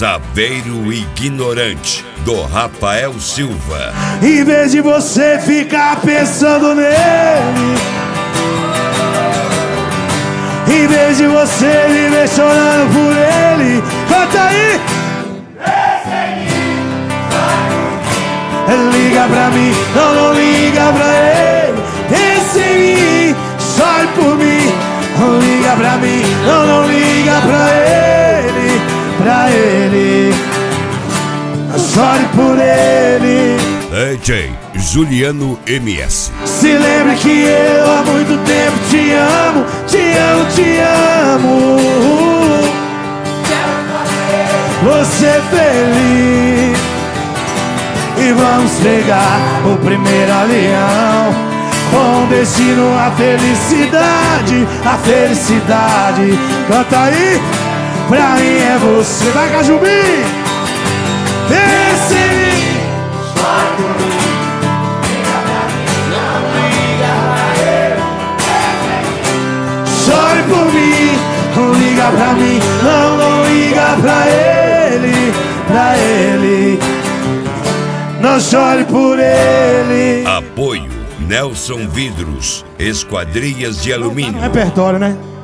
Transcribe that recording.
Saveiro Ignorante, do Rafael Silva. Em vez de você ficar pensando nele, em vez de você viver chorando por ele, canta aí! Liga pra mim, não liga pra ele. Pense em mim, chore por mim. Não liga pra mim, não liga pra ele, chore por ele. DJ Juliano MS. Se lembre que eu há muito tempo te amo, te amo, te amo. Você é feliz e vamos pegar o primeiro avião com destino à felicidade, a felicidade. Canta aí, pra mim é você. Vai, Cajubim! Pense em mim, chore por mim. Liga pra mim, não liga pra ele. Chore por mim, não liga pra mim, não liga pra ele, não chore por ele. Apoio Nelson Vidros, Esquadrias de Alumínio. Repertório, né?